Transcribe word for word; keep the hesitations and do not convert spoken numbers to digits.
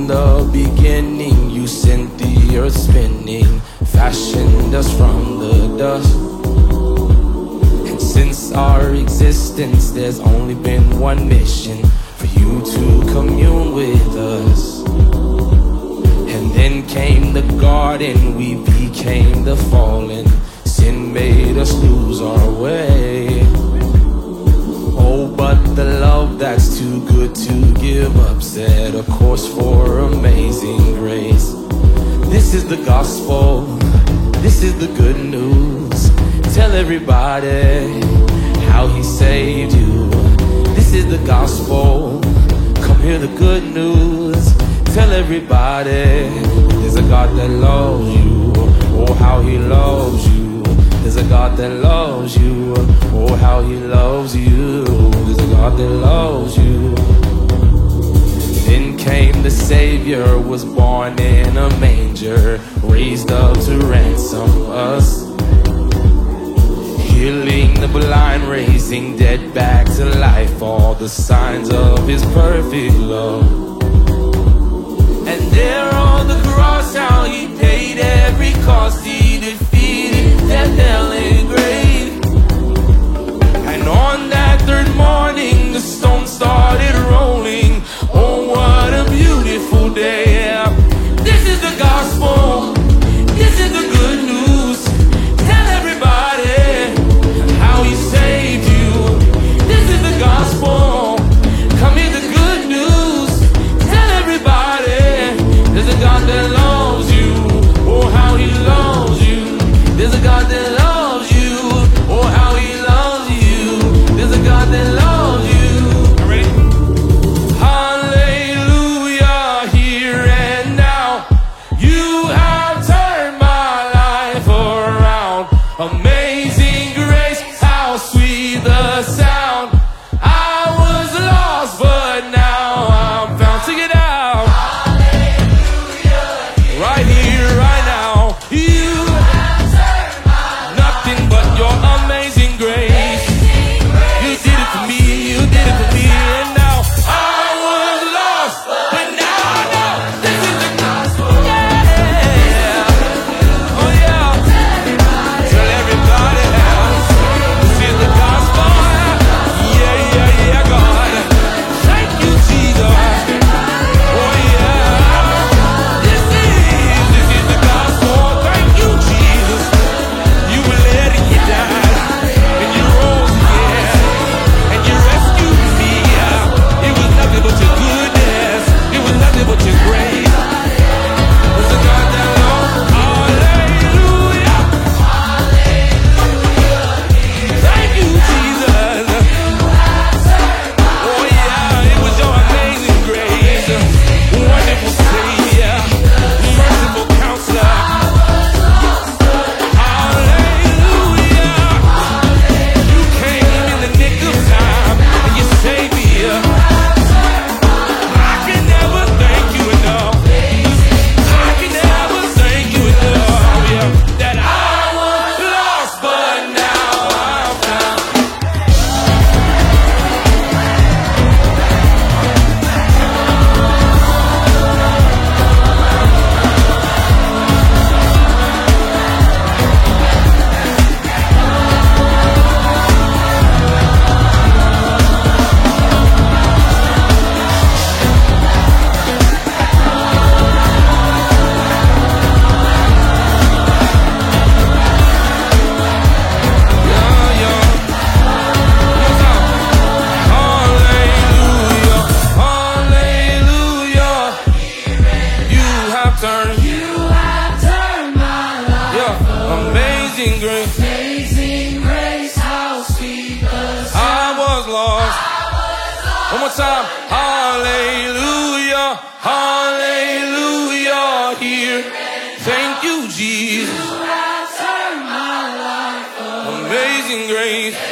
the beginning, you sent the earth spinning, fashioned us from the dust. And since our existence, there's only been one mission: for you to commune with us. And then came the garden, we became the fallen. Sin made us lose our way. Oh, but the love that's too good to give up set a course for amazing grace. This is the gospel, this is the good news. Tell everybody how he saved you. This is the gospel, come hear the good news. Tell everybody there's a God that loves you. Oh, how he loves you. There's a God that loves you. Oh, how he loves you. There's a God that loves you. Then came the Savior, was born in a manger, raised up to ransom us, healing the blind, raising dead back to life, all the signs of his perfect love. And there on the cross, how he paid every cost. He defeated death, hell, and grave. And on that third morning, the stone started rolling. Oh, what a beautiful day. This is the gospel, this is the good news. Tell everybody how he saved you. This is the gospel, come hear the good news. Tell everybody there's a God that loves you. Oh, how he loves you. There's a God that loves you. Oh, how he loves you. There's a God that loves you. Are ready? Hallelujah, here and now. You have turned my life around. Amazing grace, how sweet the sound. I was lost, but now I'm found. Sing it out. Right here, right now. You have turned my nothing but your amazing grace. You did it for me, you did it for me. And now I was lost, but now I know this is the gospel. Yeah. Oh yeah. Tell everybody this is the gospel. Yeah, yeah, yeah, God. Thank you, Jesus. Oh yeah. This is, this is the gospel. Thank you, Jesus. You were led and you died, and you rose again, and you rescued me. It was nothing but your goodness. It was nothing but your grace. It's a God that loves. Hallelujah. Thank you, Jesus. Oh yeah, it was your amazing grace. Wonderful Savior, merciful Counselor. Hallelujah. You came in the nick of time and you saved me. I can never thank you enough. I can never thank you enough. Yeah. That I was lost, but now I'm found. Yeah, yeah. One more time. Hallelujah, hallelujah. You have turned, you have turned my life. Yeah, amazing grace. Amazing grace, how sweet the sound. I was lost. One more time. Hallelujah, hallelujah. Here, thank you, Jesus. You have turned my life. Amazing grace.